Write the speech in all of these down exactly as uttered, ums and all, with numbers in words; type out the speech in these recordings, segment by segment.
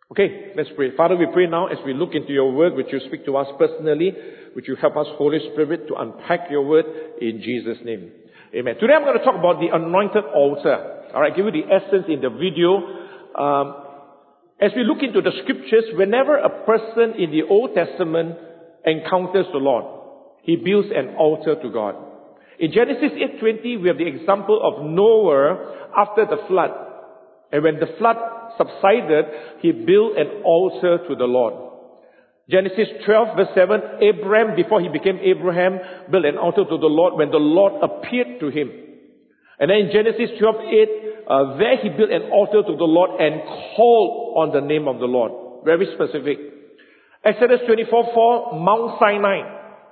Okay, let's pray. Father, we pray now as we look into your word, which you speak to us personally, which you help us, Holy Spirit, to unpack your word in Jesus' name. Amen. Today I'm going to talk about the anointed altar. Alright, give you the essence in the video. Um, as we look into the scriptures, whenever a person in the Old Testament encounters the Lord, he builds an altar to God. In Genesis eight twenty, we have the example of Noah after the flood. And when the flood subsided, he built an altar to the Lord. Genesis twelve verse seven, Abraham, before he became Abraham, built an altar to the Lord when the Lord appeared to him. And then in Genesis twelve eight, uh, there he built an altar to the Lord and called on the name of the Lord. Very specific. Exodus twenty-four four, Mount Sinai.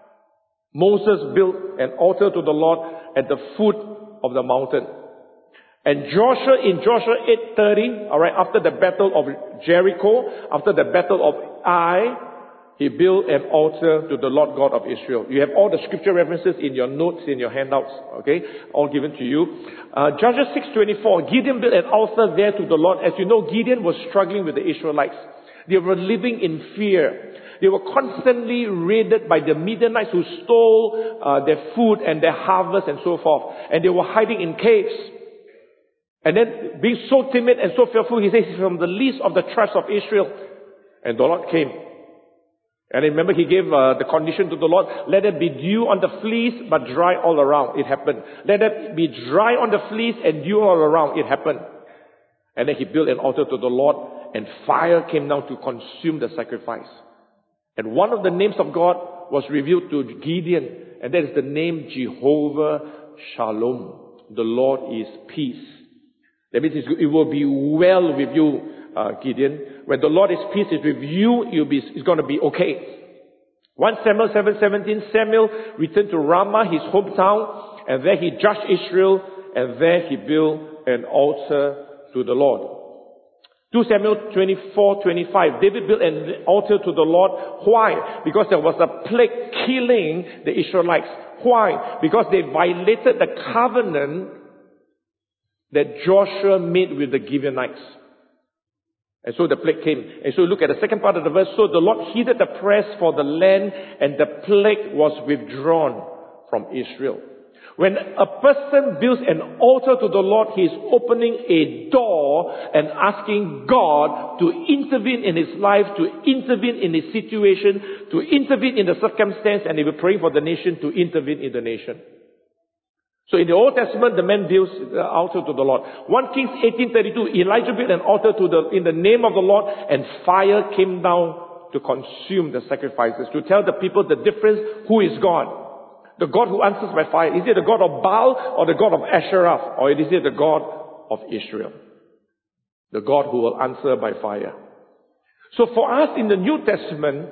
Moses built an altar to the Lord at the foot of the mountain. And Joshua, in Joshua eight thirty, alright, after the battle of Jericho, after the battle of Ai, he built an altar to the Lord God of Israel. You have all the scripture references in your notes, in your handouts, okay, all given to you. Uh, Judges six twenty-four, Gideon built an altar there to the Lord. As you know, Gideon was struggling with the Israelites. They were living in fear. They were constantly raided by the Midianites who stole uh, their food and their harvest and so forth. And they were hiding in caves. And then, being so timid and so fearful, he says, he's from the least of the tribes of Israel. And the Lord came. And remember, he gave uh, the condition to the Lord, let it be dew on the fleece, but dry all around. It happened. Let it be dry on the fleece and dew all around. It happened. And then he built an altar to the Lord, and fire came down to consume the sacrifice. And one of the names of God was revealed to Gideon, and that is the name Jehovah Shalom. The Lord is peace. That means it will be well with you, uh, Gideon. When the Lord is peace is with you, you'll be, it's going to be okay. First Samuel seven seventeen, Samuel returned to Ramah, his hometown, and there he judged Israel, and there he built an altar to the Lord. Second Samuel twenty-four twenty-five, David built an altar to the Lord. Why? Because there was a plague killing the Israelites. Why? Because they violated the covenant that Joshua made with the Gibeonites. And so the plague came. And so look at the second part of the verse. So the Lord heeded the prayers for the land, and the plague was withdrawn from Israel. When a person builds an altar to the Lord, he is opening a door and asking God to intervene in his life, to intervene in his situation, to intervene in the circumstance, and he will pray for the nation to intervene in the nation. So in the Old Testament, the man builds the altar to the Lord. First Kings eighteen thirty-two, Elijah built an altar to the, in the name of the Lord, and fire came down to consume the sacrifices, to tell the people the difference, who is God. The God who answers by fire. Is it the God of Baal or the God of Asherah? Or is it the God of Israel? The God who will answer by fire. So for us in the New Testament,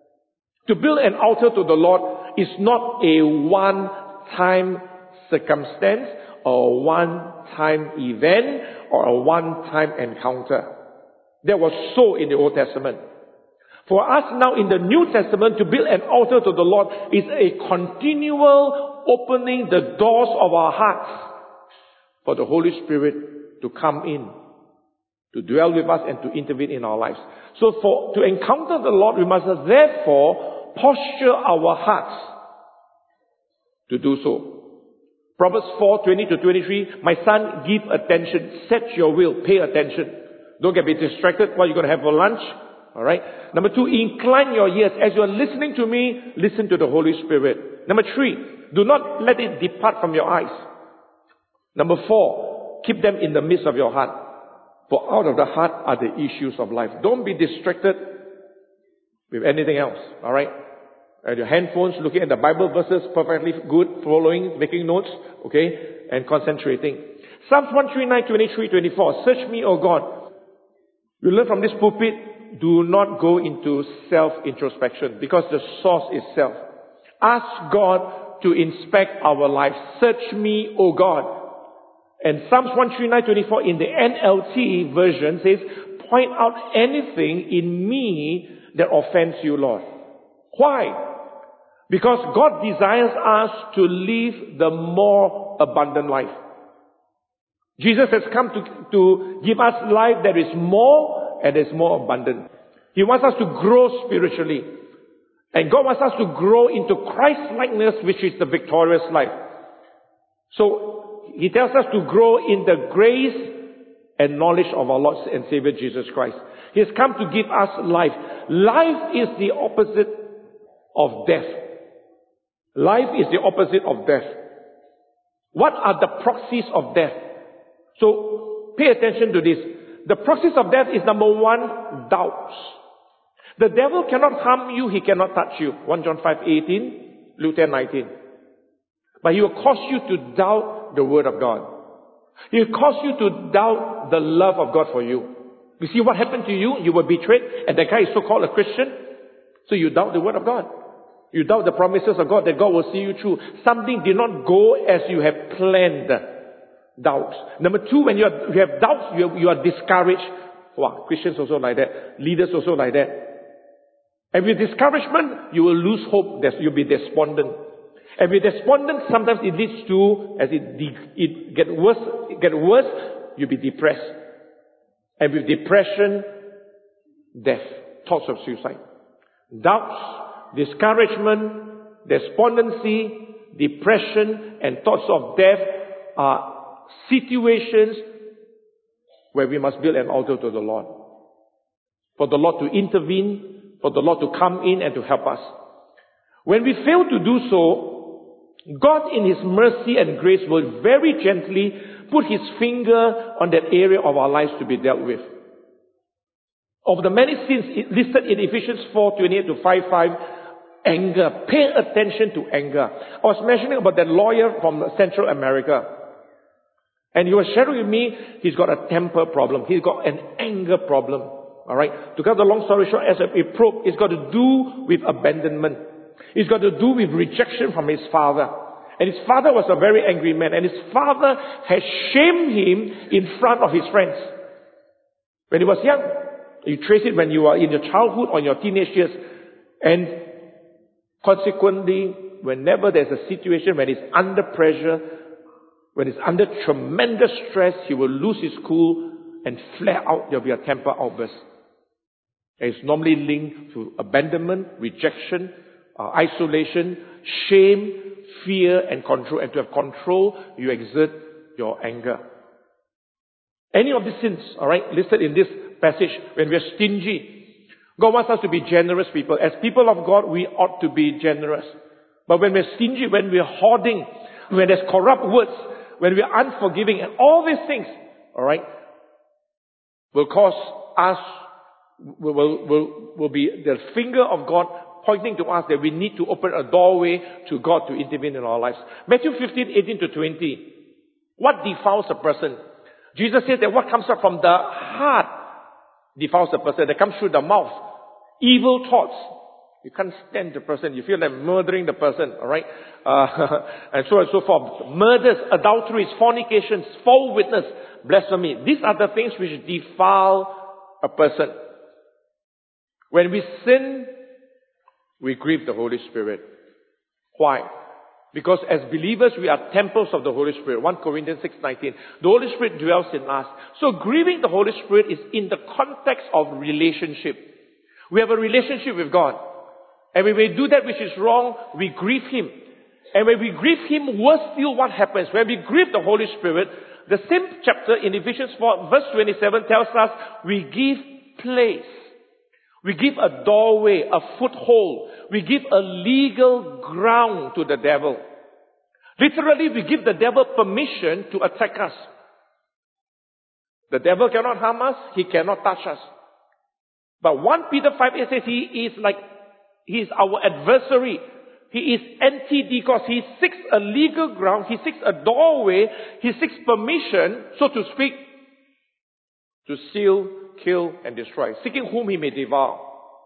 to build an altar to the Lord is not a one-time circumstance or a one-time event or a one-time encounter. That was so in the Old Testament. For us now in the New Testament, to build an altar to the Lord is a continual opening the doors of our hearts for the Holy Spirit to come in, to dwell with us and to intervene in our lives. So for to encounter the Lord, we must therefore posture our hearts to do so. Proverbs four twenty to twenty-three, my son, give attention, set your will, pay attention. Don't get me distracted while you're going to have for lunch. Alright. Number two, incline your ears. As you are listening to me, listen to the Holy Spirit. Number three, do not let it depart from your eyes. Number four, keep them in the midst of your heart. For out of the heart are the issues of life. Don't be distracted with anything else. Alright. At your handphones, looking at the Bible verses, perfectly good, following, making notes, okay, and concentrating. Psalms one thirty-nine, twenty-three, twenty-four. Search me, O God. You learn from this pulpit, do not go into self-introspection because the source is self. Ask God to inspect our lives. Search me, O God. And Psalms one thirty-nine, twenty-four in the N L T version says, point out anything in me that offends you, Lord. Why? Because God desires us to live the more abundant life. Jesus has come to, to give us life that is more more and it's more abundant. He wants us to grow spiritually. And God wants us to grow into Christ-likeness, which is the victorious life. So, He tells us to grow in the grace and knowledge of our Lord and Savior Jesus Christ. He has come to give us life. Life is the opposite of death. Life is the opposite of death. What are the proxies of death? So, pay attention to this. The proxies of death is number one, doubts. The devil cannot harm you, he cannot touch you. First John five eighteen, Luke ten nineteen. But he will cause you to doubt the word of God. He will cause you to doubt the love of God for you. You see what happened to you? You were betrayed, and that guy is so-called a Christian. So you doubt the word of God. You doubt the promises of God that God will see you through. Something did not go as you have planned. Doubts. Number two, when you, are, you have doubts, you are, you are discouraged. Wow, Christians also like that. Leaders also like that. And with discouragement, you will lose hope. You'll be despondent. And with despondent, sometimes it leads to, as it, de- it get worse, it get worse, you'll be depressed. And with depression, death. Thoughts of suicide. Doubts, discouragement, despondency, depression, and thoughts of death are situations where we must build an altar to the Lord. For the Lord to intervene, for the Lord to come in and to help us. When we fail to do so, God in His mercy and grace will very gently put His finger on that area of our lives to be dealt with. Of the many sins listed in Ephesians four twenty-eight to five five, anger. Pay attention to anger. I was mentioning about that lawyer from Central America. And he was sharing with me, he's got a temper problem. He's got an anger problem. Alright? To cut the long story short, as a probe, it's got to do with abandonment. It's got to do with rejection from his father. And his father was a very angry man. And his father has shamed him in front of his friends. When he was young, you trace it when you are in your childhood or in your teenage years. And consequently, whenever there's a situation when he's under pressure, when he's under tremendous stress, he will lose his cool and flare out. There'll be a temper outburst. And it's normally linked to abandonment, rejection, uh, isolation, shame, fear, and control. And to have control, you exert your anger. Any of these sins, alright, listed in this passage, when we are stingy, God wants us to be generous people. As people of God, we ought to be generous. But when we're stingy, when we're hoarding, when there's corrupt words, when we're unforgiving, and all these things, alright, will cause us, will, will, will, will be the finger of God pointing to us that we need to open a doorway to God to intervene in our lives. Matthew fifteen, eighteen to twenty. What defiles a person? Jesus said that what comes up from the heart defiles a person. That comes through the mouth. Evil thoughts. You can't stand the person. You feel like murdering the person. Alright? Uh, and so on and so forth. Murders, adulteries, fornications, false witness, blasphemy. These are the things which defile a person. When we sin, we grieve the Holy Spirit. Why? Because as believers, we are temples of the Holy Spirit. First Corinthians six nineteen. The Holy Spirit dwells in us. So grieving the Holy Spirit is in the context of relationship. We have a relationship with God. And when we do that which is wrong, we grieve Him. And when we grieve Him, worse still what happens? When we grieve the Holy Spirit, the same chapter in Ephesians four verse twenty-seven tells us we give place. We give a doorway, a foothold. We give a legal ground to the devil. Literally, we give the devil permission to attack us. The devil cannot harm us. He cannot touch us. But First Peter five eight says he is like, he is our adversary. He is anti-decos. He seeks a legal ground. He seeks a doorway. He seeks permission, so to speak, to steal, kill, and destroy, seeking whom he may devour.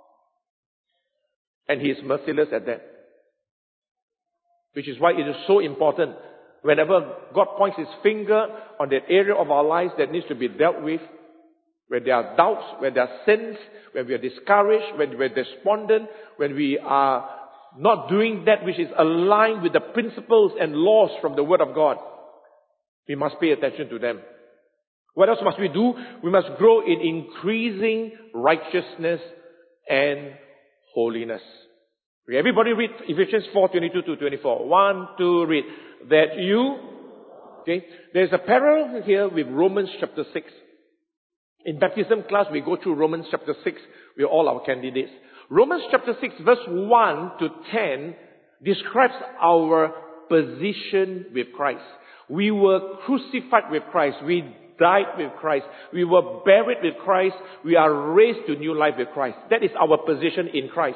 And he is merciless at that. Which is why it is so important, whenever God points His finger on that area of our lives that needs to be dealt with, when there are doubts, when there are sins, when we are discouraged, when we are despondent, when we are not doing that which is aligned with the principles and laws from the Word of God, we must pay attention to them. What else must we do? We must grow in increasing righteousness and holiness. Okay, everybody read Ephesians four, twenty-two to twenty-four. One, two, read. That you, okay, there's a parallel here with Romans chapter six. In baptism class, we go through Romans chapter six with all our candidates. Romans chapter six, verse one to ten describes our position with Christ. We were crucified with Christ. We died with Christ. We were buried with Christ. We are raised to new life with Christ. That is our position in Christ.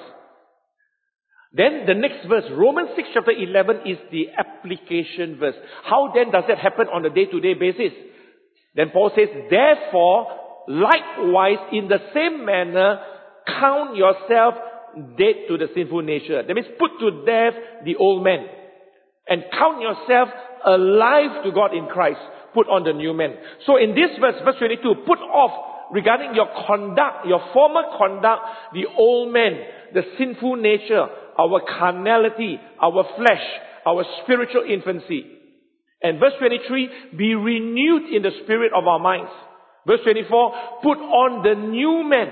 Then the next verse, Romans six chapter eleven, is the application verse. How then does that happen on a day-to-day basis? Then Paul says, therefore, likewise, in the same manner, count yourself dead to the sinful nature. That means put to death the old man. And count yourself alive to God in Christ. Put on the new man. So in this verse, verse twenty-two, put off regarding your conduct, your former conduct, the old man, the sinful nature, our carnality, our flesh, our spiritual infancy. And verse twenty-three, be renewed in the spirit of our minds. Verse twenty-four, put on the new man.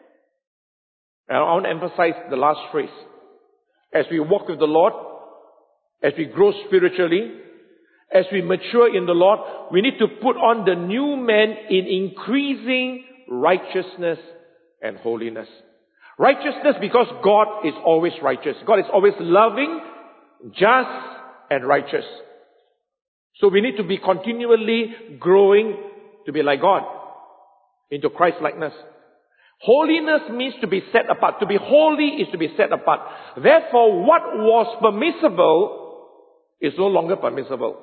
And I want to emphasize the last phrase. As we walk with the Lord, as we grow spiritually, as we mature in the Lord, we need to put on the new man in increasing righteousness and holiness. Righteousness because God is always righteous. God is always loving, just, and righteous. So we need to be continually growing to be like God, into Christ-likeness. Holiness means to be set apart. To be holy is to be set apart. Therefore, what was permissible is no longer permissible.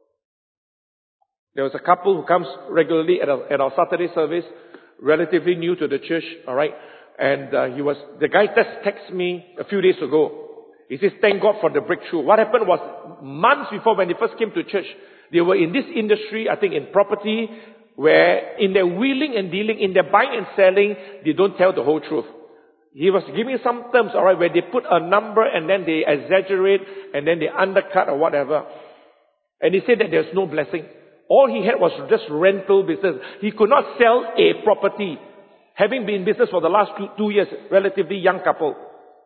There was a couple who comes regularly at our, at our Saturday service, relatively new to the church, alright? And uh, he was, the guy just texted me a few days ago. He says, thank God for the breakthrough. What happened was, months before when they first came to church, they were in this industry, I think in property, where in their wheeling and dealing, in their buying and selling, they don't tell the whole truth. He was giving some terms, alright, where they put a number and then they exaggerate and then they undercut or whatever. And he said that there's no blessing. All he had was just rental business. He could not sell a property. Having been in business for the last two, two years, relatively young couple.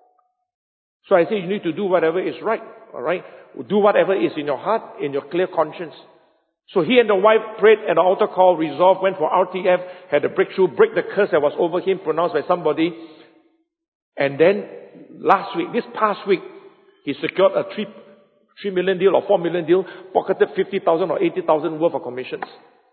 So I say you need to do whatever is right, alright? Do whatever is in your heart, in your clear conscience. So he and the wife prayed at the altar call, resolved, went for R T F, had a breakthrough, break the curse that was over him, pronounced by somebody. And then, last week, this past week, he secured a three, three million deal or four million deal, pocketed fifty thousand or eighty thousand worth of commissions.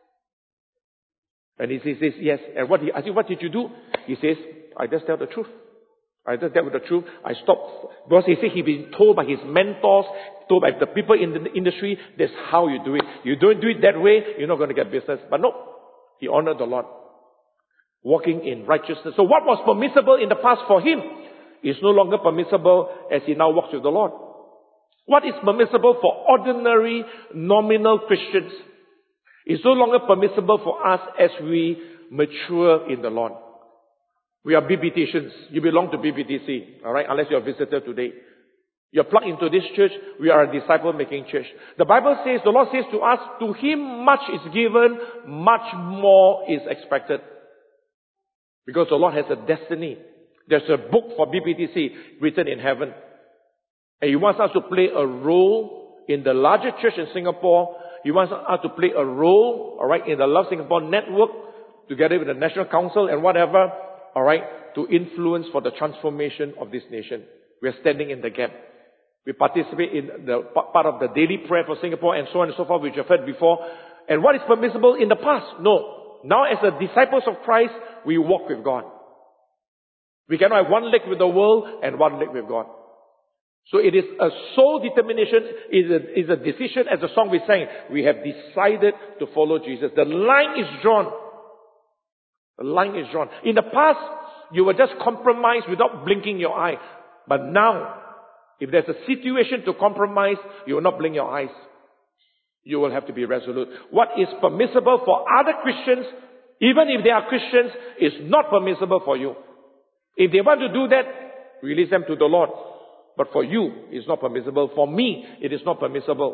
And he says, yes. And what he, I said, what did you do? He says, I just tell the truth. I just tell the truth. I stopped. Because he said he'd been told by his mentors, told by the people in the industry, that's how you do it. You don't do it that way, you're not going to get business. But no, he honored the Lord. Walking in righteousness. So what was permissible in the past for him is no longer permissible as he now walks with the Lord. What is permissible for ordinary, nominal Christians is no longer permissible for us as we mature in the Lord. We are B B Ticians. You belong to B B T C, alright, unless you're a visitor today. You're plugged into this church. We are a disciple-making church. The Bible says, the Lord says to us, to him much is given, much more is expected. Because the Lord has a destiny. There's a book for B B T C written in heaven. And he wants us to play a role in the larger church in Singapore. He wants us to play a role, alright, in the Love Singapore network, together with the National Council and whatever, alright, to influence for the transformation of this nation. We are standing in the gap. We participate in the part of the daily prayer for Singapore and so on and so forth, which you've heard before. And what is permissible in the past? No. Now as the disciples of Christ, we walk with God. We cannot have one leg with the world and one leg with God. So it is a sole determination, is a, is a decision, as the song we sang. We have decided to follow Jesus. The line is drawn. The line is drawn. In the past, you were just compromised without blinking your eye. But now, if there's a situation to compromise, you will not blink your eyes. You will have to be resolute. What is permissible for other Christians, even if they are Christians, is not permissible for you. If they want to do that, release them to the Lord. But for you, it's not permissible. For me, it is not permissible.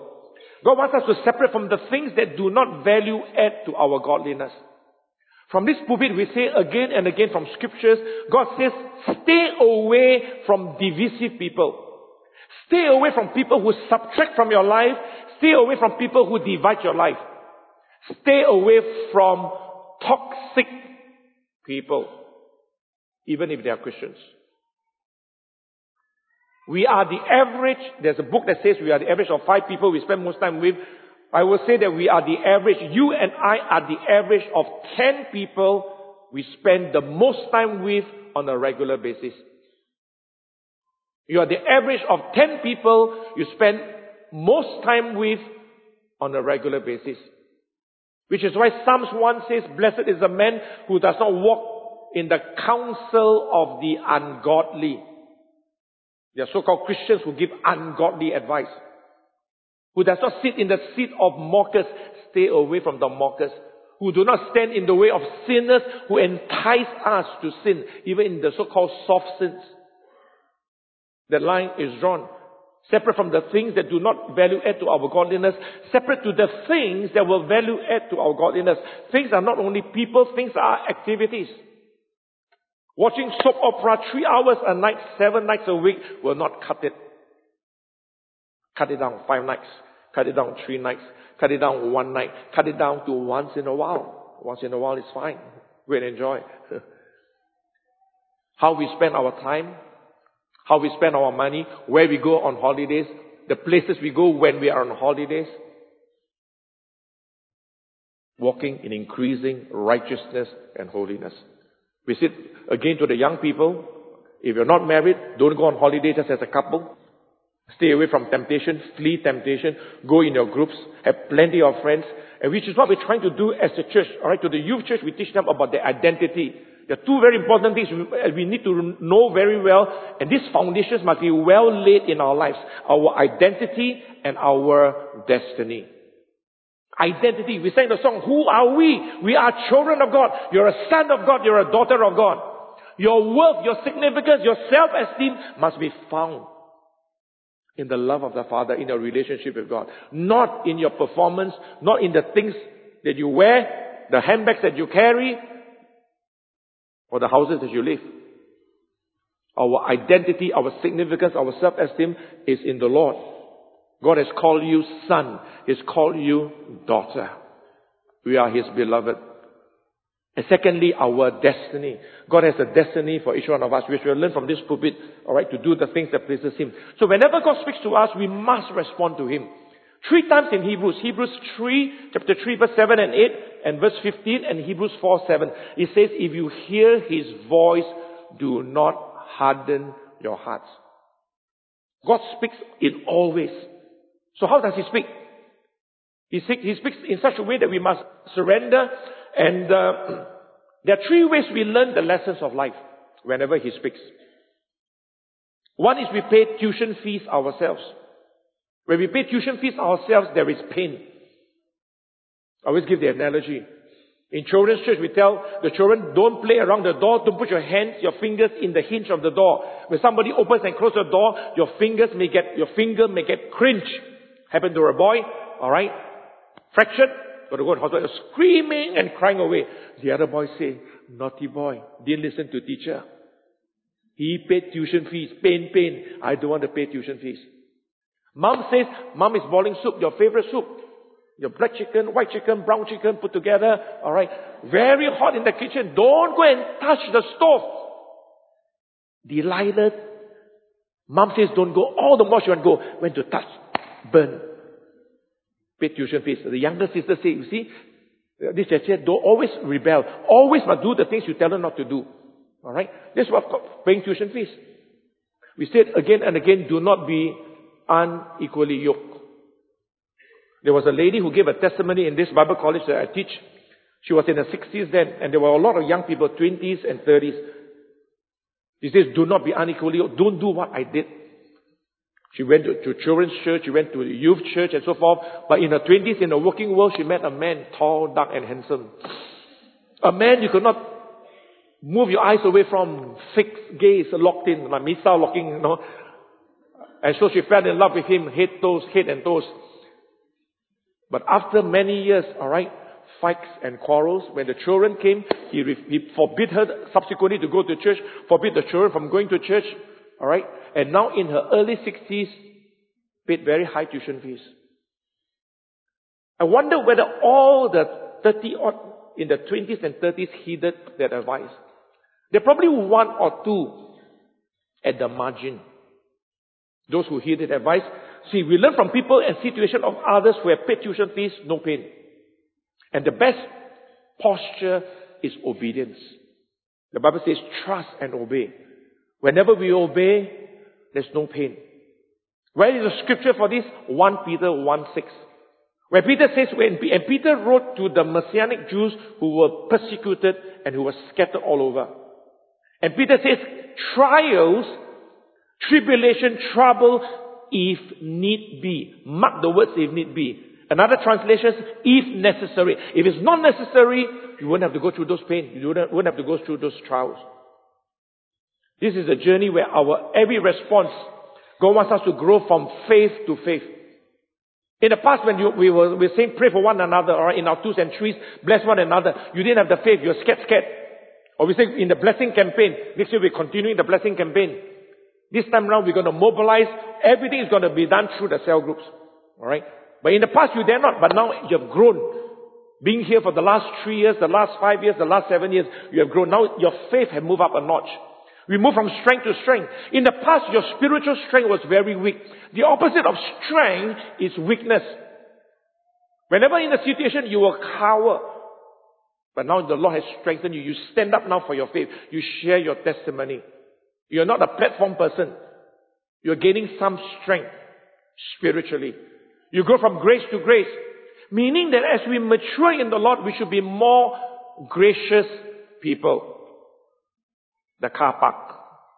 God wants us to separate from the things that do not value add to our godliness. From this pulpit, we say again and again from scriptures, God says, stay away from divisive people. Stay away from people who subtract from your life. Stay away from people who divide your life. Stay away from toxic people, even if they are Christians. We are the average, there's a book that says we are the average of five people we spend most time with. I will say that we are the average, you and I are the average of ten people we spend the most time with on a regular basis. You are the average of ten people you spend most time with on a regular basis. Which is why Psalms one says, blessed is the man who does not walk in the counsel of the ungodly. There are so-called Christians who give ungodly advice. Who does not sit in the seat of mockers. Stay away from the mockers. Who do not stand in the way of sinners who entice us to sin, even in the so-called soft sins. The line is drawn. Separate from the things that do not value add to our godliness. Separate to the things that will value add to our godliness. Things are not only people, things are activities. Watching soap opera three hours a night, seven nights a week will not cut it. Cut it down five nights. Cut it down three nights. Cut it down one night. Cut it down to once in a while. Once in a while is fine. Go and enjoy. How we spend our time. How we spend our money. Where we go on holidays. The places we go when we are on holidays. Walking in increasing righteousness and holiness. We said again to the young people, if you're not married, don't go on holiday just as a couple. Stay away from temptation, flee temptation, go in your groups, have plenty of friends, and which is what we're trying to do as a church. Alright, to the youth church, we teach them about their identity. There are two very important things we need to know very well, and these foundations must be well laid in our lives. Our identity and our destiny. Identity. We sang the song, who are we? We are children of God. You're a son of God. You're a daughter of God. Your worth, your significance, your self-esteem must be found in the love of the Father, in your relationship with God. Not in your performance, not in the things that you wear, the handbags that you carry, or the houses that you live. Our identity, our significance, our self-esteem is in the Lord. God has called you son. He has called you daughter. We are His beloved. And secondly, our destiny. God has a destiny for each one of us, which we'll learn from this pulpit, alright, to do the things that pleases Him. So whenever God speaks to us, we must respond to Him. Three times in Hebrews. Hebrews three, chapter three, verse seven and eight, and verse fifteen, and Hebrews four, seven. It says, if you hear His voice, do not harden your hearts. God speaks in all ways. So how does He speak? He speaks in such a way that we must surrender. And uh, there are three ways we learn the lessons of life whenever He speaks. One is we pay tuition fees ourselves. When we pay tuition fees ourselves, there is pain. I always give the analogy. In children's church, we tell the children, don't play around the door. Don't put your hands, your fingers in the hinge of the door. When somebody opens and closes the door, your fingers may get, your finger may get cringe. Happened to a boy, alright? Fractured, got to go to hospital, screaming and crying away. The other boy say, naughty boy, didn't listen to teacher. He paid tuition fees, pain, pain. I don't want to pay tuition fees. Mom says, Mom is boiling soup, your favorite soup. Your black chicken, white chicken, brown chicken put together, alright? Very hot in the kitchen. Don't go and touch the stove. Delilah, Mom says don't go. All the more she want to go. Went to touch, burn. Pay tuition fees. The younger sister said, you see, this said, don't always rebel. Always must do the things you tell her not to do. Alright? This is what paying tuition fees. We said again and again, do not be unequally yoked. There was a lady who gave a testimony in this Bible college that I teach. She was in her sixties then, and there were a lot of young people, twenties and thirties. She says, do not be unequally yoked. Don't do what I did. She went to, to children's church, she went to the youth church and so forth. But in her twenties, in the working world, she met a man, tall, dark and handsome. A man you could not move your eyes away from, fixed gaze, locked in, like missile locking, you know. And so she fell in love with him, head, toes, head and toes. But after many years, alright, fights and quarrels, when the children came, he, re- he forbid her subsequently to go to church, forbid the children from going to church, alright, and now in her early sixties, paid very high tuition fees. I wonder whether all the thirty odd in the twenties and thirties heeded that advice. There are probably one or two at the margin. Those who heeded advice. See, we learn from people and situation of others who have paid tuition fees, no pain. And the best posture is obedience. The Bible says trust and obey. Whenever we obey, there's no pain. Where is the scripture for this? First Peter one six. Where Peter says, when, and Peter wrote to the Messianic Jews who were persecuted and who were scattered all over. And Peter says, trials, tribulation, trouble, if need be. Mark the words, if need be. Another translation is, if necessary. If it's not necessary, you won't have to go through those pains. You won't, won't have to go through those trials. This is a journey where our every response, God wants us to grow from faith to faith. In the past, when you, we were, we were saying pray for one another, or in our twos and threes, bless one another, you didn't have the faith, you were scared, scared. Or we say in the blessing campaign, next year we're continuing the blessing campaign. This time around we're going to mobilize, everything is going to be done through the cell groups. Alright? But in the past you dare not, but now you have grown. Being here for the last three years, the last five years, the last seven years, you have grown. Now your faith has moved up a notch. We move from strength to strength. In the past, your spiritual strength was very weak. The opposite of strength is weakness. Whenever in a situation, you will cower. But now the Lord has strengthened you. You stand up now for your faith. You share your testimony. You're not a platform person. You're gaining some strength spiritually. You grow from grace to grace. Meaning that as we mature in the Lord, we should be more gracious people. The car park.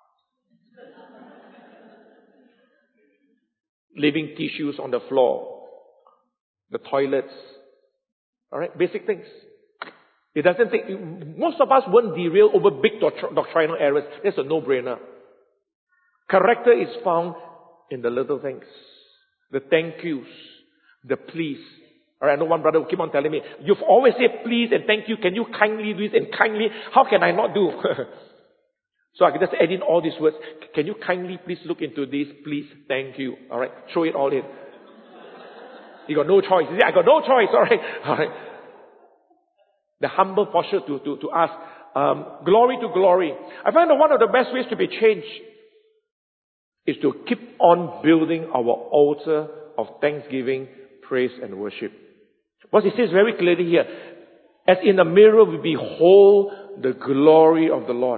Leaving tissues on the floor. The toilets. Alright, basic things. It doesn't take, most of us won't derail over big doctrinal errors. That's a no-brainer. Character is found in the little things. The thank yous. The please. Alright, I know one brother will keep on telling me, you've always said please and thank you. Can you kindly do this and kindly? How can I not do? So I can just add in all these words. Can you kindly please look into this? Please, thank you. Alright, throw it all in. You got no choice. You say, I got no choice. Alright, alright. The humble posture to, to, to ask, um, glory to glory. I find that one of the best ways to be changed is to keep on building our altar of thanksgiving, praise and worship. What he says very clearly here, as in a mirror we behold the glory of the Lord.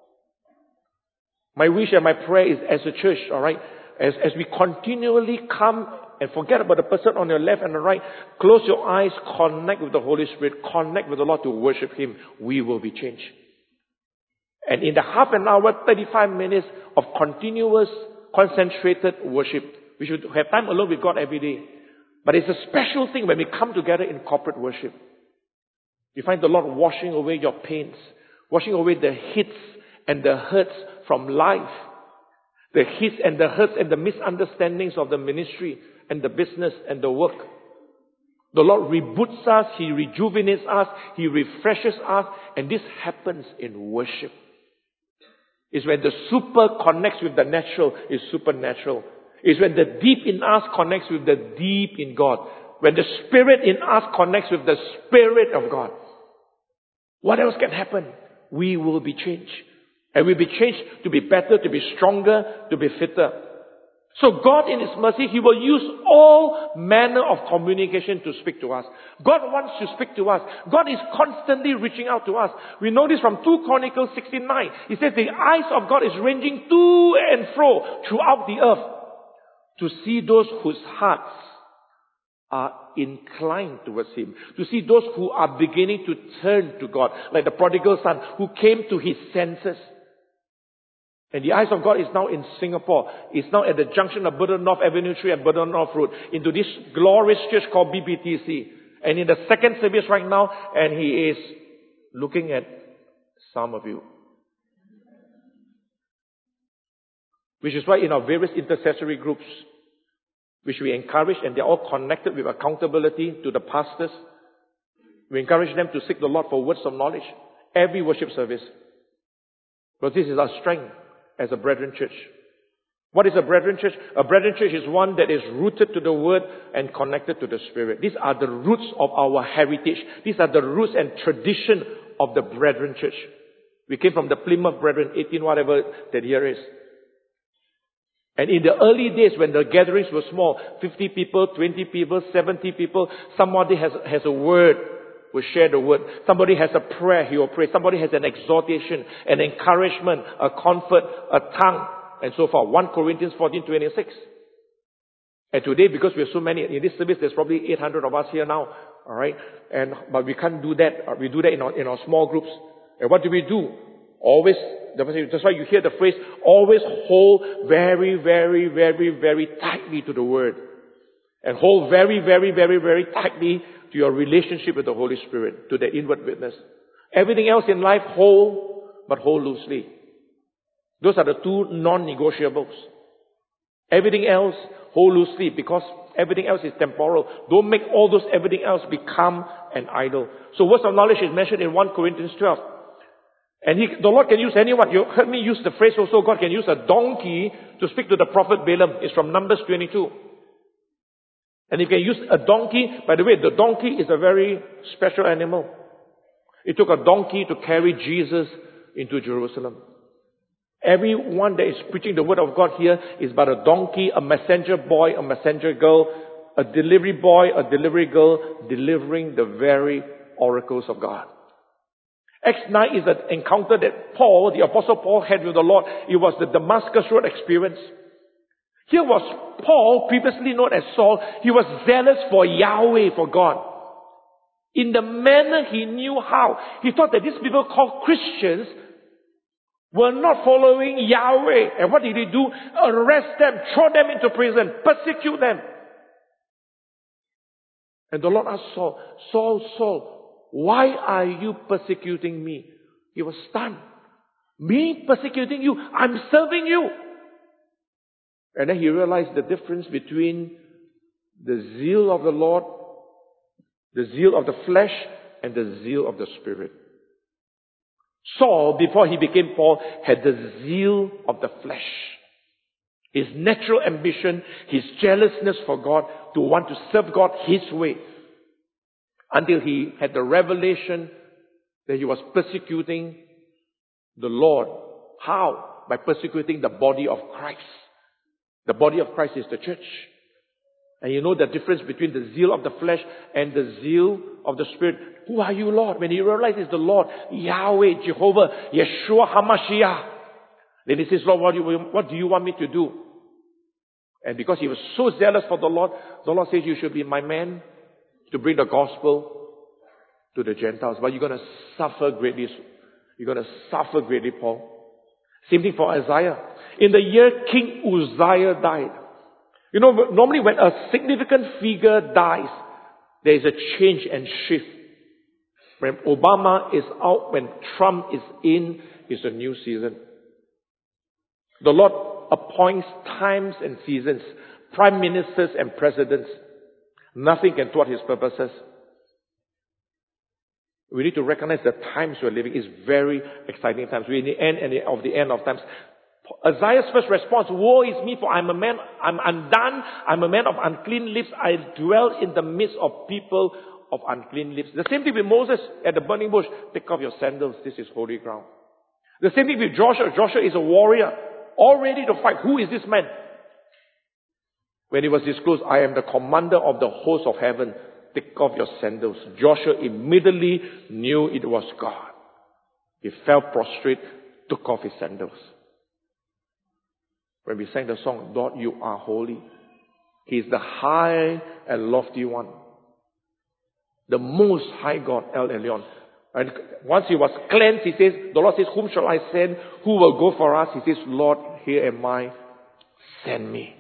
My wish and my prayer is as a church, alright, as, as we continually come and forget about the person on your left and the right, close your eyes, connect with the Holy Spirit, connect with the Lord to worship Him, we will be changed. And in the half an hour, thirty-five minutes of continuous, concentrated worship, we should have time alone with God every day. But it's a special thing when we come together in corporate worship. You find the Lord washing away your pains, washing away the hits and the hurts from life, the hits and the hurts and the misunderstandings of the ministry and the business and the work. The Lord reboots us, He rejuvenates us, He refreshes us, and this happens in worship. It's when the super connects with the natural, is supernatural. It's when the deep in us connects with the deep in God. When the Spirit in us connects with the Spirit of God. What else can happen? We will be changed. And we'll be changed to be better, to be stronger, to be fitter. So God in His mercy, He will use all manner of communication to speak to us. God wants to speak to us. God is constantly reaching out to us. We know this from Second Chronicles sixteen nine. He says the eyes of God is ranging to and fro throughout the earth to see those whose hearts are inclined towards Him. To see those who are beginning to turn to God. Like the prodigal son who came to his senses. And the eyes of God is now in Singapore. It's now at the junction of Bedok North Avenue three and Bedok North Road into this glorious church called B B T C. And in the second service right now, and He is looking at some of you. Which is why in our various intercessory groups, which we encourage, and they're all connected with accountability to the pastors. We encourage them to seek the Lord for words of knowledge. Every worship service. Because this is our strength as a brethren church. What is a brethren church? A brethren church is one that is rooted to the Word and connected to the Spirit. These are the roots of our heritage. These are the roots and tradition of the brethren church. We came from the Plymouth Brethren, eighteen whatever that year is. And in the early days when the gatherings were small, fifty people, twenty people, seventy people, somebody has, has a word, will share the word. Somebody has a prayer, he will pray. Somebody has an exhortation, an encouragement, a comfort, a tongue, and so forth. First Corinthians fourteen twenty-six. And today, because we are so many, in this service there's probably eight hundred of us here now. Alright? And, but we can't do that. We do that in our, in our small groups. And what do we do? Always, that's why you hear the phrase, always hold very, very, very, very tightly to the Word. And hold very, very, very, very tightly to your relationship with the Holy Spirit, to the inward witness. Everything else in life, hold, but hold loosely. Those are the two non-negotiables. Everything else, hold loosely, because everything else is temporal. Don't make all those everything else become an idol. So words of knowledge is mentioned in First Corinthians twelve. And he, the Lord can use anyone. You heard me use the phrase also, God can use a donkey to speak to the prophet Balaam. It's from Numbers twenty-two. And he can use a donkey. By the way, the donkey is a very special animal. It took a donkey to carry Jesus into Jerusalem. Everyone that is preaching the word of God here is but a donkey, a messenger boy, a messenger girl, a delivery boy, a delivery girl, delivering the very oracles of God. Acts nine is an encounter that Paul, the Apostle Paul, had with the Lord. It was the Damascus Road experience. Here was Paul, previously known as Saul. He was zealous for Yahweh, for God. In the manner he knew how. He thought that these people called Christians were not following Yahweh. And what did he do? Arrest them, throw them into prison, persecute them. And the Lord asked Saul, Saul, Saul, why are you persecuting me? He was stunned. Me persecuting you? I'm serving you. And then he realized the difference between the zeal of the Lord, the zeal of the flesh, and the zeal of the Spirit. Saul, before he became Paul, had the zeal of the flesh. His natural ambition, his jealousness for God, to want to serve God his way. Until he had the revelation that he was persecuting the Lord. How? By persecuting the body of Christ. The body of Christ is the church. And you know the difference between the zeal of the flesh and the zeal of the Spirit. Who are you, Lord? When he realizes the Lord, Yahweh, Jehovah, Yeshua HaMashiach. Then he says, Lord, what do, you, what do you want me to do? And because he was so zealous for the Lord, the Lord says, you should be my man to bring the gospel to the Gentiles. But you're going to suffer greatly. You're going to suffer greatly, Paul. Same thing for Isaiah. In the year King Uzziah died. You know, normally when a significant figure dies, there is a change and shift. When Obama is out, when Trump is in, it's a new season. The Lord appoints times and seasons, prime ministers and presidents. Nothing can thwart his purposes. We need to recognize the times we're living is very exciting times. We're in the end and of the end of times. Isaiah's first response, woe is me, for I'm a man, I'm undone, I'm a man of unclean lips, I dwell in the midst of people of unclean lips. The same thing with Moses at the burning bush, take off your sandals, this is holy ground. The same thing with Joshua. Joshua is a warrior, all ready to fight. Who is this man? When it was disclosed, I am the commander of the host of heaven, take off your sandals. Joshua immediately knew it was God. He fell prostrate, took off his sandals. When we sang the song, Lord, you are holy. He is the high and lofty one. The most high God, El Elyon. And once he was cleansed, he says, the Lord says, whom shall I send? Who will go for us? He says, Lord, here am I. Send me.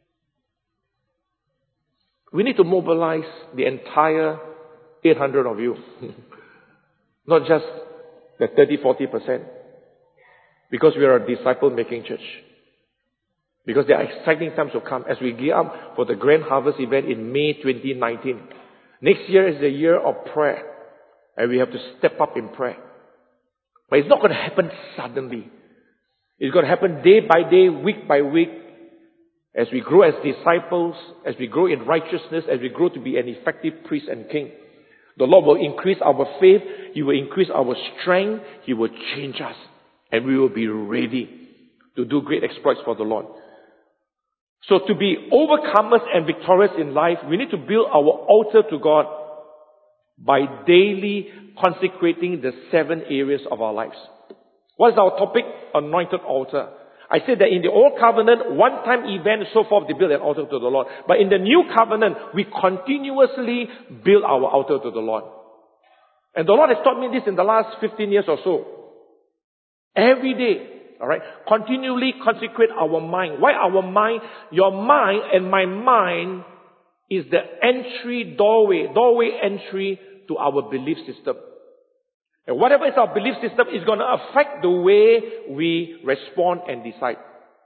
We need to mobilize the entire eight hundred of you. Not just the thirty, forty percent. Because we are a disciple-making church. Because there are exciting times to come as we gear up for the Grand Harvest event in May twenty nineteen. Next year is the year of prayer. And we have to step up in prayer. But it's not going to happen suddenly. It's going to happen day by day, week by week, as we grow as disciples, as we grow in righteousness, as we grow to be an effective priest and king. The Lord will increase our faith. He will increase our strength. He will change us. And we will be ready to do great exploits for the Lord. So to be overcomers and victorious in life, we need to build our altar to God by daily consecrating the seven areas of our lives. What is our topic? Anointed altar. I said that in the Old Covenant, one-time event, so forth, they build an altar to the Lord. But in the New Covenant, we continuously build our altar to the Lord. And the Lord has taught me this in the last fifteen years or so. Every day. Alright? Continually consecrate our mind. Why our mind? Your mind and my mind is the entry doorway, doorway entry to our belief system. And whatever is our belief system is going to affect the way we respond and decide.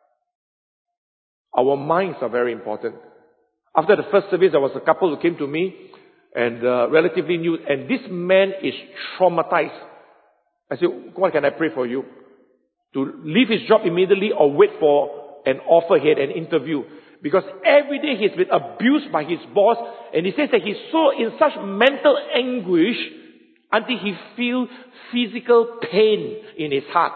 Our minds are very important. After the first service, there was a couple who came to me and uh, relatively new, and this man is traumatized. I said, what can I pray for you? To leave his job immediately or wait for an offer, he had an interview. Because every day he's been abused by his boss, and he says that he's so in such mental anguish until he feels physical pain in his heart.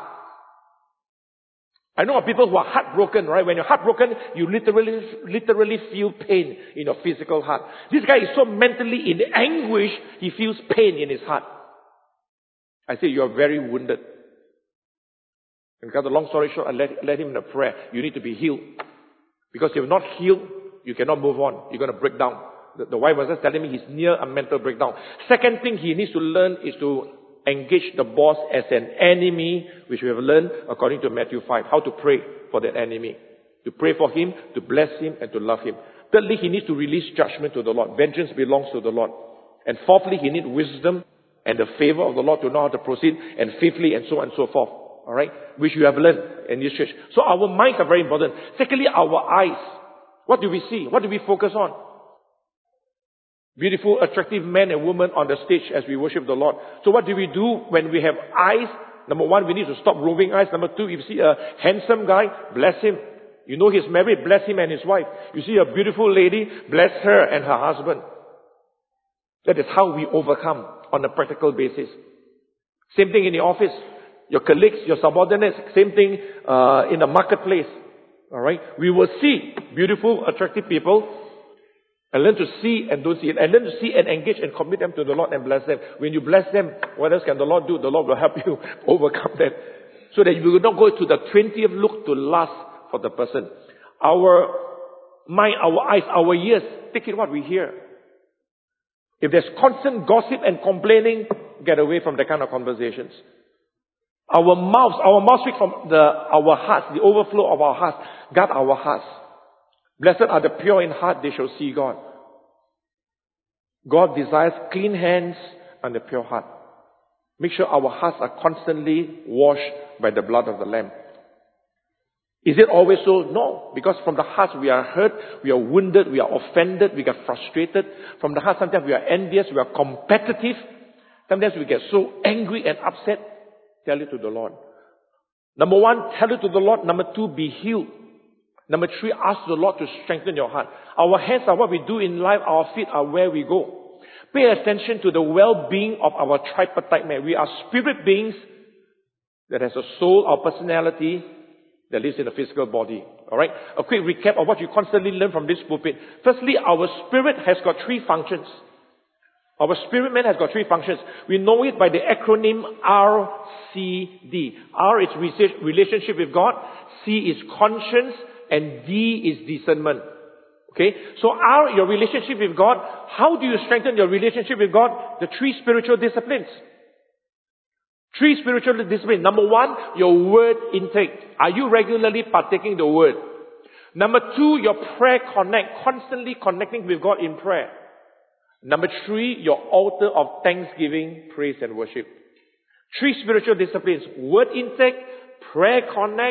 I know of people who are heartbroken, right? When you're heartbroken, you literally, literally feel pain in your physical heart. This guy is so mentally in anguish, he feels pain in his heart. I say, you are very wounded. And cut the long story short, I let, let him in a prayer. You need to be healed. Because if you're not healed, you cannot move on. You're going to break down. The, the wife was just telling me he's near a mental breakdown. Second thing he needs to learn is to engage the boss as an enemy, which we have learned according to Matthew five. How to pray for that enemy. To pray for him, to bless him, and to love him. Thirdly, he needs to release judgment to the Lord. Vengeance belongs to the Lord. And fourthly, he needs wisdom and the favor of the Lord to know how to proceed. And fifthly, and so on and so forth. Alright? Which you have learned in this church. So our minds are very important. Secondly, our eyes. What do we see? What do we focus on? Beautiful, attractive men and women on the stage as we worship the Lord. So what do we do when we have eyes? Number one, we need to stop roving eyes. Number two, if you see a handsome guy, bless him. You know he's married, bless him and his wife. You see a beautiful lady, bless her and her husband. That is how we overcome on a practical basis. Same thing in the office. Your colleagues, your subordinates, same thing uh, in the marketplace. Alright? We will see beautiful, attractive people and learn to see and don't see it. And learn to see and engage and commit them to the Lord and bless them. When you bless them, what else can the Lord do? The Lord will help you overcome that. So that you will not go to the twentieth look to lust for the person. Our mind, our eyes, our ears, take it what we hear. If there's constant gossip and complaining, get away from that kind of conversations. Our mouths, our mouths speak from the, our hearts, the overflow of our hearts. Guard our hearts. Blessed are the pure in heart, they shall see God. God desires clean hands and a pure heart. Make sure our hearts are constantly washed by the blood of the Lamb. Is it always so? No. Because from the heart we are hurt, we are wounded, we are offended, we get frustrated. From the heart sometimes we are envious, we are competitive. Sometimes we get so angry and upset. Tell it to the Lord. Number one, tell it to the Lord. Number two, be healed. Number three, ask the Lord to strengthen your heart. Our hands are what we do in life. Our feet are where we go. Pay attention to the well-being of our tripartite man. We are spirit beings that has a soul, our personality, that lives in a physical body. Alright? A quick recap of what you constantly learn from this pulpit. Firstly, our spirit has got three functions. Our spirit man has got three functions. We know it by the acronym R C D. R is relationship with God. C is conscience. And D is discernment. Okay? So R, your relationship with God. How do you strengthen your relationship with God? The three spiritual disciplines. Three spiritual disciplines. Number one, your word intake. Are you regularly partaking the word? Number two, your prayer connect. Constantly connecting with God in prayer. Number three, your altar of thanksgiving, praise and worship. Three spiritual disciplines. Word intake, prayer connect,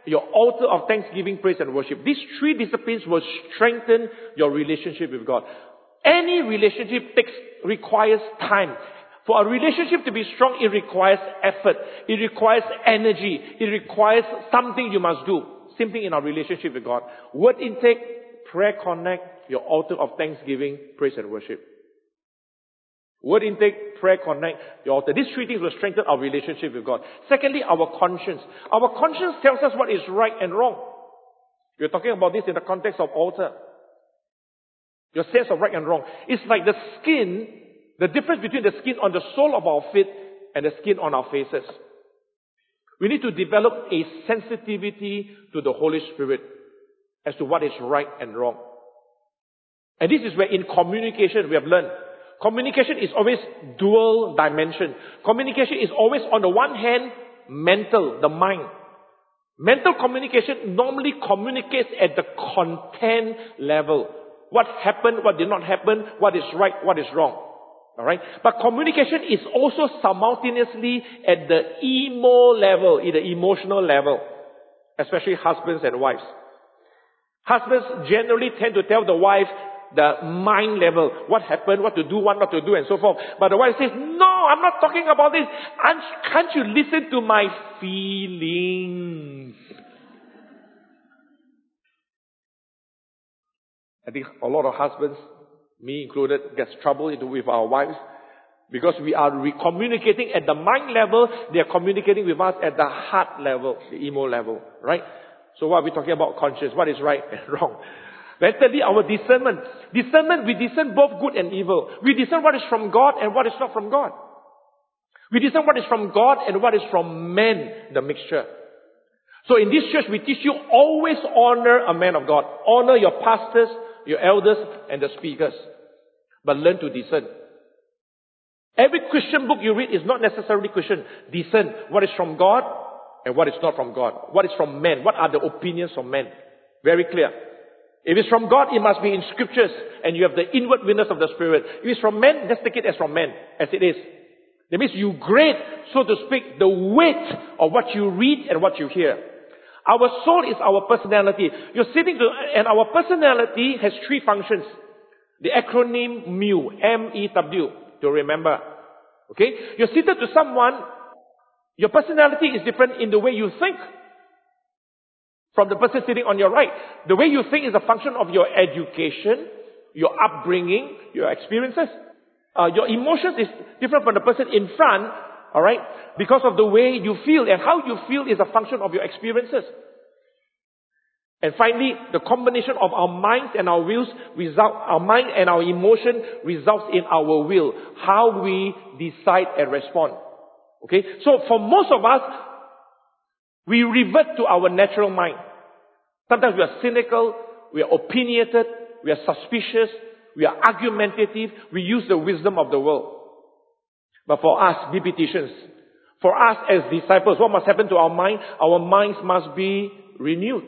your altar of thanksgiving, praise and worship. These three disciplines will strengthen your relationship with God. Any relationship takes, requires time. For a relationship to be strong, it requires effort. It requires energy. It requires something you must do. Same thing in our relationship with God. Word intake, prayer connect, your altar of thanksgiving, praise and worship. Word intake, prayer connect, your altar. These three things will strengthen our relationship with God. Secondly, our conscience. Our conscience tells us what is right and wrong. We're talking about this in the context of altar. Your sense of right and wrong. It's like the skin, the difference between the skin on the sole of our feet and the skin on our faces. We need to develop a sensitivity to the Holy Spirit as to what is right and wrong. And this is where in communication we have learned. Communication is always dual dimension. Communication is always on the one hand mental, the mind. Mental communication normally communicates at the content level. What happened, what did not happen, what is right, what is wrong. Alright? But communication is also simultaneously at the emo level, in the emotional level. Especially husbands and wives. Husbands generally tend to tell the wife the mind level, what happened, what to do, what not to do, and so forth. But the wife says, no, I'm not talking about this. Can't you listen to my feelings? I think a lot of husbands, me included, gets trouble with our wives because we are re- communicating at the mind level, they are communicating with us at the heart level, the emo level, right? So what are we talking about? Conscience. What is right and wrong? Thirdly, our discernment. Discernment, we discern both good and evil. We discern what is from God and what is not from God. We discern what is from God and what is from men, the mixture. So in this church, we teach you always honor a man of God. Honor your pastors, your elders, and the speakers. But learn to discern. Every Christian book you read is not necessarily Christian. Discern what is from God and what is not from God. What is from men. What are the opinions of men. Very clear. If it's from God, it must be in scriptures and you have the inward witness of the Spirit. If it's from men, let's take it as from men, as it is. That means you grade, so to speak, the weight of what you read and what you hear. Our soul is our personality. You're sitting to, and our personality has three functions. The acronym M E W, M E W, to remember. Okay? You're seated to someone, your personality is different in the way you think from the person sitting on your right. The way you think is a function of your education, your upbringing, your experiences. Uh, your emotions is different from the person in front, alright? Because of the way you feel, and how you feel is a function of your experiences. And finally, the combination of our minds and our wills result, our mind and our emotion results in our will. How we decide and respond. Okay? So for most of us, we revert to our natural mind. Sometimes we are cynical, we are opinionated, we are suspicious, we are argumentative, we use the wisdom of the world. But for us, be petitions. For us as disciples, what must happen to our mind? Our minds must be renewed.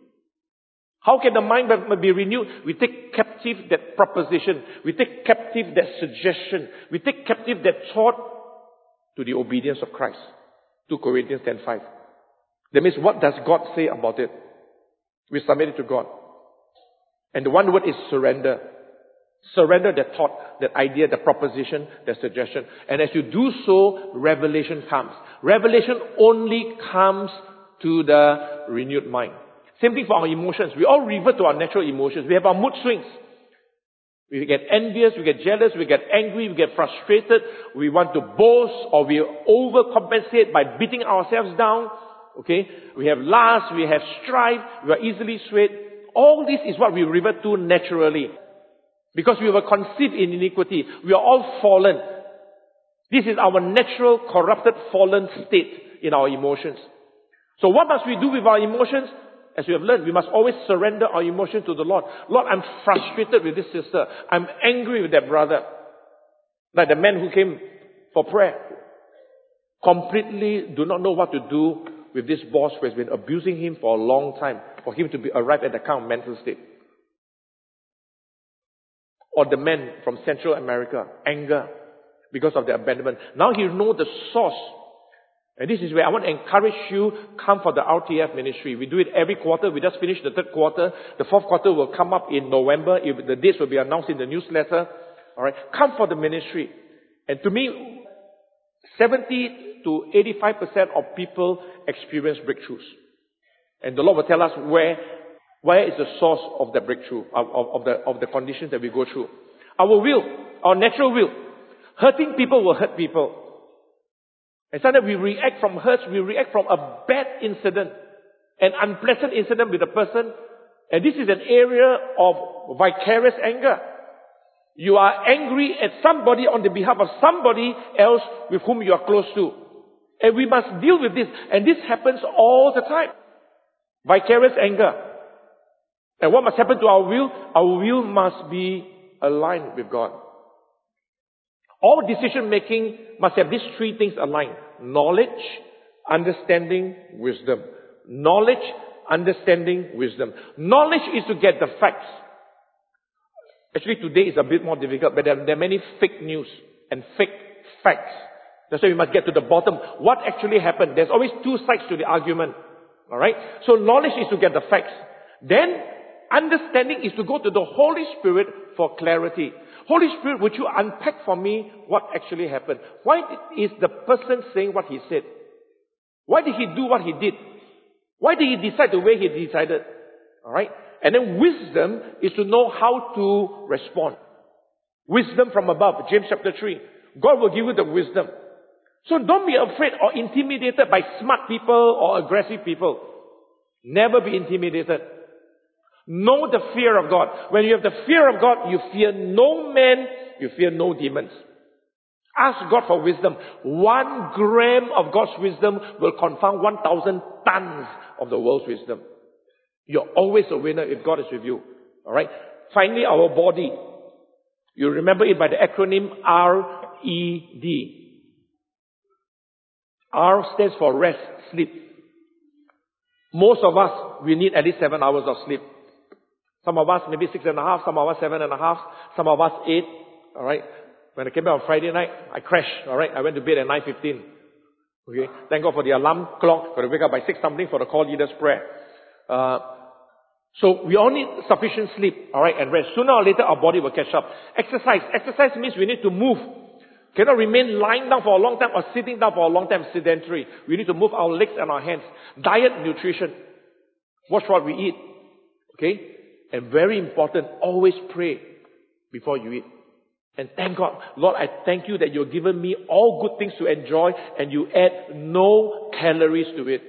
How can the mind be renewed? We take captive that proposition. We take captive that suggestion. We take captive that thought to the obedience of Christ. Second Corinthians ten five. That means, what does God say about it? We submit it to God. And the one word is surrender. Surrender that thought, that idea, that proposition, that suggestion. And as you do so, revelation comes. Revelation only comes to the renewed mind. Same thing for our emotions. We all revert to our natural emotions. We have our mood swings. We get envious, we get jealous, we get angry, we get frustrated. We want to boast or we overcompensate by beating ourselves down. Okay? We have lust, we have strife, we are easily swayed. All this is what we revert to naturally. Because we were conceived in iniquity. We are all fallen. This is our natural, corrupted, fallen state in our emotions. So what must we do with our emotions? As we have learned, we must always surrender our emotion to the Lord. Lord, I'm frustrated with this sister. I'm angry with that brother. Like the man who came for prayer. Completely do not know what to do with this boss who has been abusing him for a long time. For him to be arrived at that kind of mental state. Or the man from Central America, anger because of the abandonment. Now he knows the source. And this is where I want to encourage you, come for the R T F ministry. We do it every quarter. We just finished the third quarter. The fourth quarter will come up in November. If the dates will be announced in the newsletter. Alright, come for the ministry. And to me, seventy to eighty-five percent of people experience breakthroughs. And the Lord will tell us where, where is the source of the breakthrough, of, of, of the, of the conditions that we go through. Our will, our natural will. Hurting people will hurt people. And sometimes we react from hurts, we react from a bad incident, an unpleasant incident with a person. And this is an area of vicarious anger. You are angry at somebody on the behalf of somebody else with whom you are close to. And we must deal with this. And this happens all the time. Vicarious anger. And what must happen to our will? Our will must be aligned with God. All decision making must have these three things aligned. Knowledge, understanding, wisdom. Knowledge, understanding, wisdom. Knowledge is to get the facts. Actually, today is a bit more difficult, but there, there are many fake news and fake facts. That's why we must get to the bottom. What actually happened? There's always two sides to the argument. Alright? So knowledge is to get the facts. Then, understanding is to go to the Holy Spirit for clarity. Holy Spirit, would you unpack for me what actually happened? Why is the person saying what he said? Why did he do what he did? Why did he decide the way he decided? Alright? And then wisdom is to know how to respond. Wisdom from above. James chapter three. God will give you the wisdom. So don't be afraid or intimidated by smart people or aggressive people. Never be intimidated. Know the fear of God. When you have the fear of God, you fear no man, you fear no demons. Ask God for wisdom. One gram of God's wisdom will confound one thousand tons of the world's wisdom. You're always a winner if God is with you. Alright? Finally, our body. You remember it by the acronym R E D. R stands for rest, sleep. Most of us, we need at least seven hours of sleep. Some of us maybe six and a half, some of us seven and a half, some of us eight. Alright? When I came back on Friday night, I crashed. Alright? I went to bed at nine fifteen. Okay? Thank God for the alarm clock. Got to wake up by six something for the call leaders prayer. Uh, so we all need sufficient sleep, alright, and rest. Sooner or later our body will catch up. Exercise. Exercise means we need to move. Cannot remain lying down for a long time or sitting down for a long time, sedentary. We need to move our legs and our hands. Diet, nutrition. Watch what we eat. Okay? And very important, always pray before you eat. And thank God, Lord, I thank you that you've given me all good things to enjoy and you add no calories to it.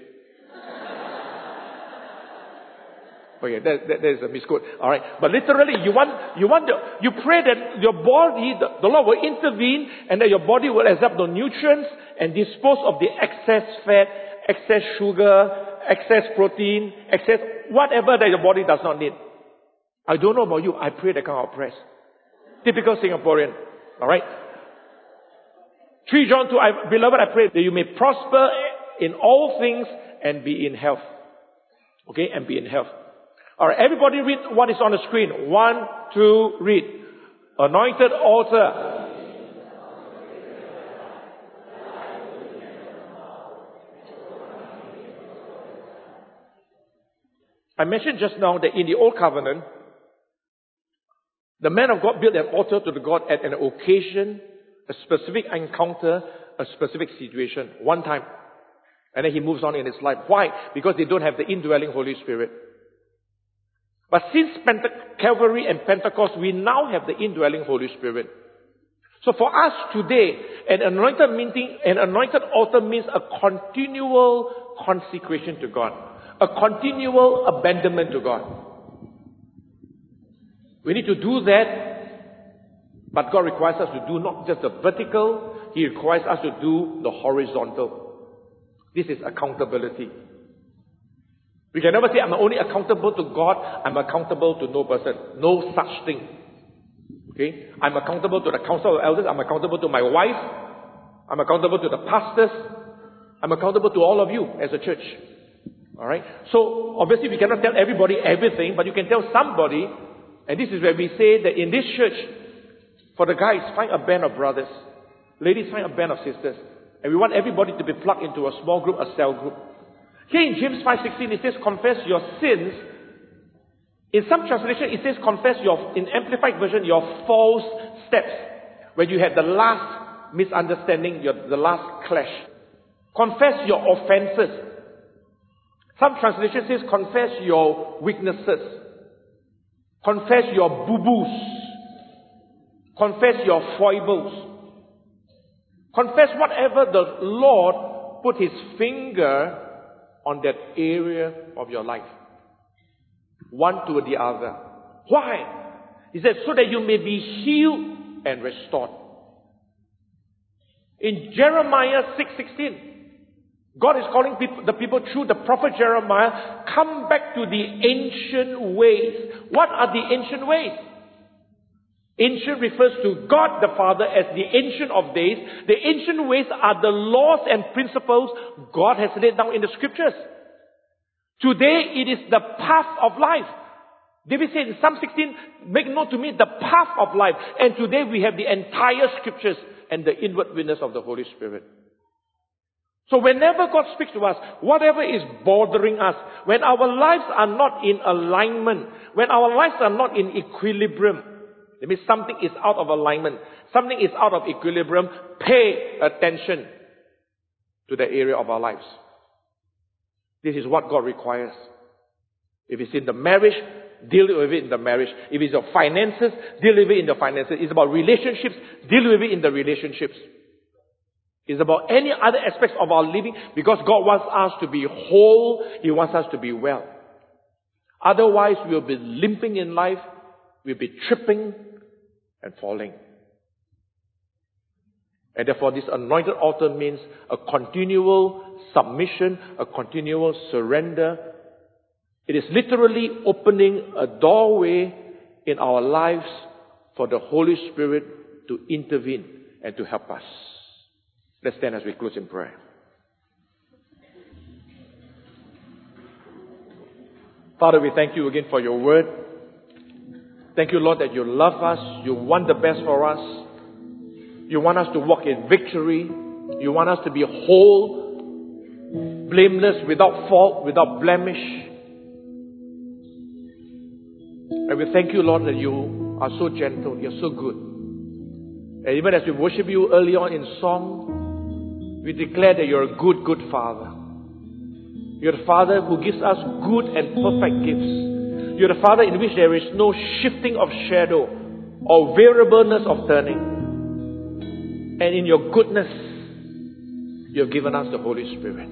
Okay, that, that, that is a misquote. Alright. But literally, you want, you want, the, you pray that your body, the, the Lord will intervene and that your body will absorb the nutrients and dispose of the excess fat, excess sugar, excess protein, excess, whatever that your body does not need. I don't know about you, I pray that kind of prayers. Typical Singaporean. Alright. Three John two, I, beloved, I pray that you may prosper in all things and be in health. Okay, and be in health. Alright, everybody read what is on the screen. One, two, read. Anointed altar. I mentioned just now that in the Old Covenant, the man of God built an altar to the God at an occasion, a specific encounter, a specific situation, one time. And then he moves on in his life. Why? Because they don't have the indwelling Holy Spirit. But since Pente- Calvary and Pentecost, we now have the indwelling Holy Spirit. So for us today, an anointed meeting, an anointed altar means a continual consecration to God. A continual abandonment to God. We need to do that, but God requires us to do not just the vertical, He requires us to do the horizontal. This is accountability. We can never say, I'm only accountable to God, I'm accountable to no person. No such thing. Okay? I'm accountable to the council of elders, I'm accountable to my wife, I'm accountable to the pastors, I'm accountable to all of you as a church. Alright? So, obviously we cannot tell everybody everything, but you can tell somebody, and this is where we say that in this church, for the guys, find a band of brothers. Ladies, find a band of sisters. And we want everybody to be plugged into a small group, a cell group. Here in James five sixteen, it says, confess your sins. In some translation, it says, confess your, in Amplified Version, your false steps. When you had the last misunderstanding, your, the last clash. Confess your offenses. Some translation says, confess your weaknesses. Confess your boo-boos. Confess your foibles. Confess whatever the Lord put His finger on that area of your life. One to the other. Why? He said, so that you may be healed and restored. In Jeremiah six sixteen, God is calling people, the people through the prophet Jeremiah, come back to the ancient ways. What are the ancient ways? Ancient refers to God the Father as the Ancient of Days. The ancient ways are the laws and principles God has laid down in the Scriptures. Today it is the path of life. David said in Psalm sixteen, make known to me the path of life. And today we have the entire Scriptures and the inward witness of the Holy Spirit. So whenever God speaks to us, whatever is bothering us, when our lives are not in alignment, when our lives are not in equilibrium, that means something is out of alignment, something is out of equilibrium, pay attention to the area of our lives. This is what God requires. If it's in the marriage, deal with it in the marriage. If it's your finances, deal with it in the finances. It's about relationships, deal with it in the relationships. It's about any other aspects of our living, because God wants us to be whole. He wants us to be well. Otherwise, we'll be limping in life. We'll be tripping and falling. And therefore, this anointed altar means a continual submission, a continual surrender. It is literally opening a doorway in our lives for the Holy Spirit to intervene and to help us. Let's stand as we close in prayer. Father, we thank you again for your word. Thank you, Lord, that you love us. You want the best for us. You want us to walk in victory. You want us to be whole, blameless, without fault, without blemish. And we thank you, Lord, that you are so gentle. You're so good. And even as we worship you early on in song, we declare that you're a good, good Father. You're the Father who gives us good and perfect gifts. You're the Father in which there is no shifting of shadow or variableness of turning. And in your goodness, you have given us the Holy Spirit.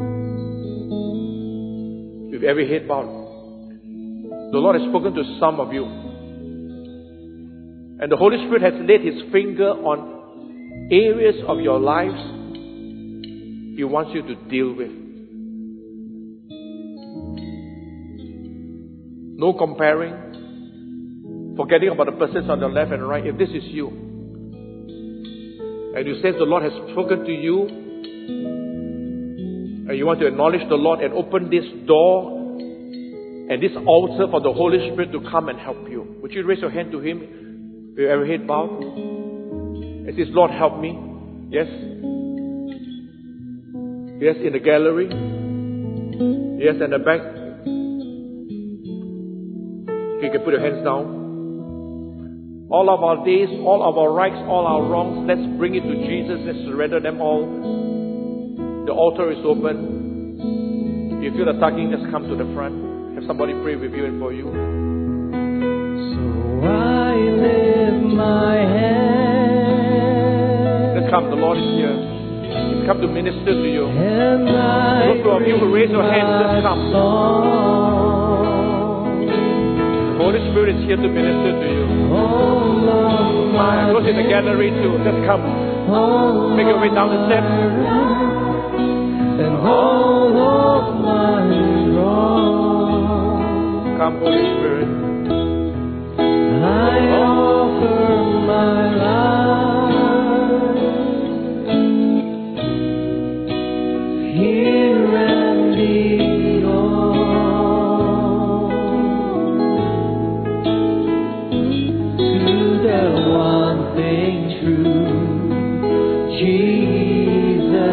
With every head bowed, the Lord has spoken to some of you. And the Holy Spirit has laid His finger on areas of your lives He wants you to deal with. No comparing. Forgetting about the persons on the left and right. If this is you, and you sense the Lord has spoken to you, and you want to acknowledge the Lord and open this door and this altar for the Holy Spirit to come and help you, would you raise your hand to Him with every head bowed? And say, Lord, help me. Yes. Yes, in the gallery. Yes, in the back. You can put your hands down. All of our days, all of our rights, all our wrongs, let's bring it to Jesus. Let's surrender them all. The altar is open. If you feel the tugging, just come to the front. Have somebody pray with you and for you. So I lift my hand. Let's come. The Lord is here. He's come to minister to you. And Those of you who raise your hands, just come. The Holy Spirit is here to minister to you. Those in the gallery too, just come. Make your way down the steps. And all of my wrong. Come, Holy Spirit. I offer my life here and beyond to the one thing true, Jesus.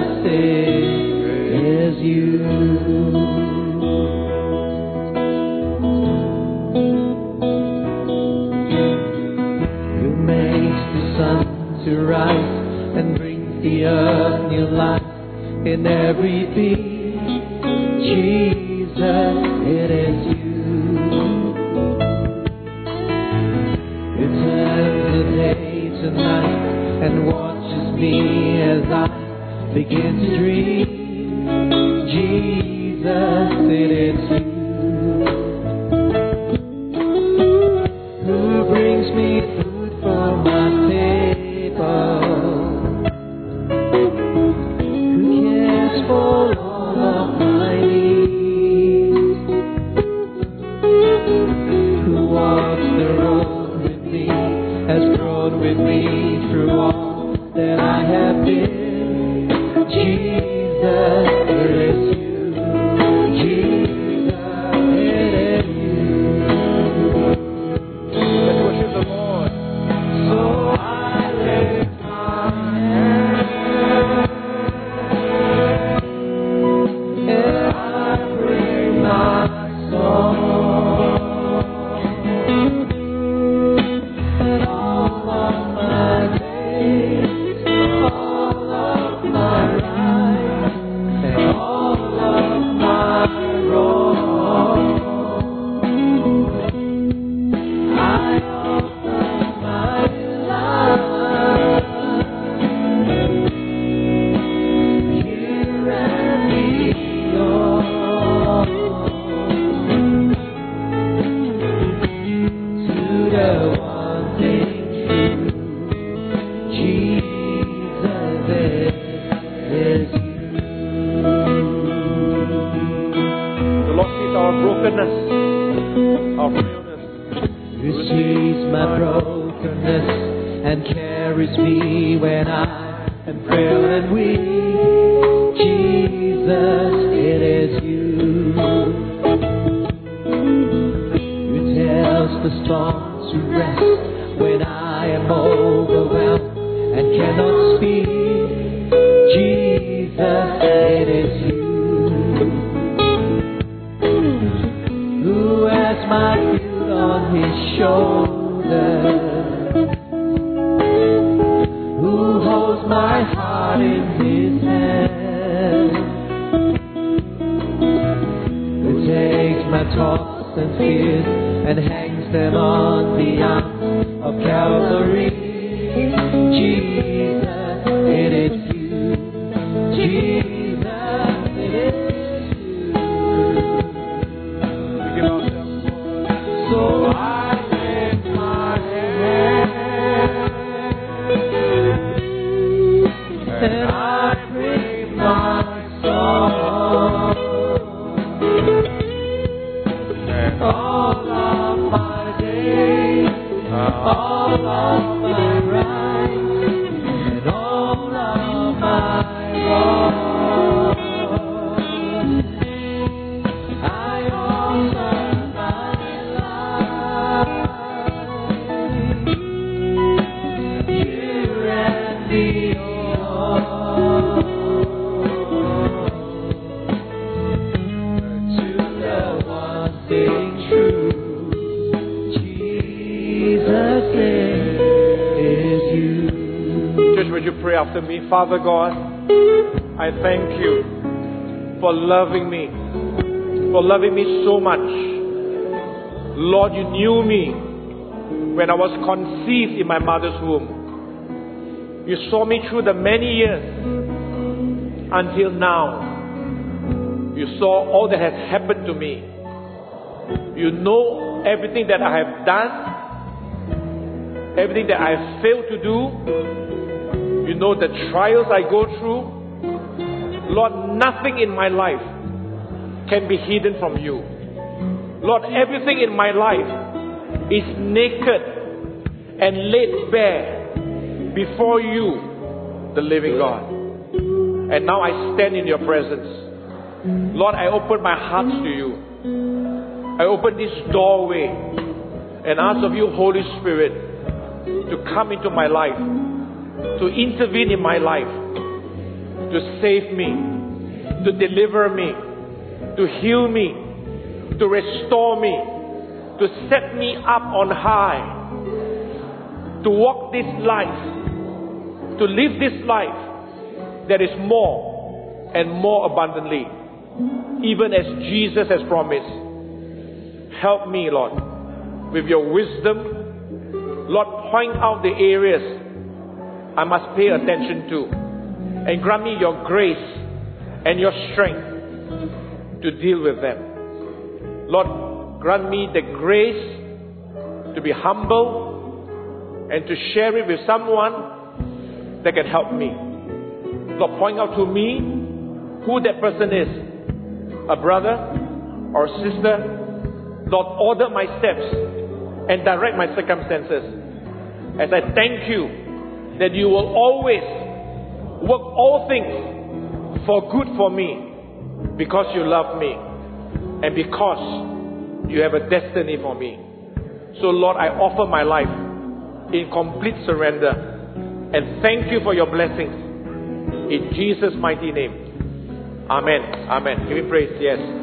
every beat. Jesus, it is you. You turn the day to night and watches me as I begin to dream. Jesus, it is you. Who brings me food for my table? Who cares for all of my needs? Who walks the road with me, has grown with me through all that I have been? Jesus, it is you. Jesus, it is you. Let's worship the Lord. So I lift my hands and I bring my song and all of my days, all of my life, and all of my wrongs. I offer my life here and beyond to the one thing true. Jesus, it is you. The Lord sees our brokenness, our frailness. Who sees my brokenness and carries me when I am frail and weak. Jesus, it is you. Who tells the storms to rest when I am overwhelmed and cannot speak. Jesus, it is you. Who has my field on his shoulder? Who holds my heart in his hand? Who takes my thoughts and fears and hangs them on the arms of Calvary? Jesus, it is you. Jesus, it is you. We give ourselves, Lord. So I lift my hands and I bring my song and all of my days, all of my rights, and all of my wrongs. I offer my life here and beyond to the one thing true. Jesus, it is you. Church, would you pray after me? Father God, I thank you for loving me, for loving me so much. Lord, you knew me when I was conceived in my mother's womb. You saw me through the many years until now. You saw all that has happened to me. You know everything that I have done, everything that I have failed to do. You know the trials I go through. Lord, nothing in my life can be hidden from you. Lord, everything in my life is naked and laid bare before you, the living God. And now I stand in your presence. Lord, I open my heart to you. I open this doorway and ask of you, Holy Spirit, to come into my life, to intervene in my life, to save me, to deliver me, to heal me, to restore me, to set me up on high, to walk this life, to live this life that is more and more abundantly, even as Jesus has promised. Help me, Lord, with your wisdom. Lord, point out the areas I must pay attention to, and grant me your grace and your strength to deal with them. Lord, grant me the grace to be humble and to share it with someone that can help me. Lord, point out to me who that person is, a brother or a sister. Lord, order my steps and direct my circumstances, as I thank you that you will always work all things for good for me, because you love me and because you have a destiny for me. So Lord, I offer my life in complete surrender and thank you for your blessings. In Jesus' mighty name. Amen. Amen. Give me praise. Yes.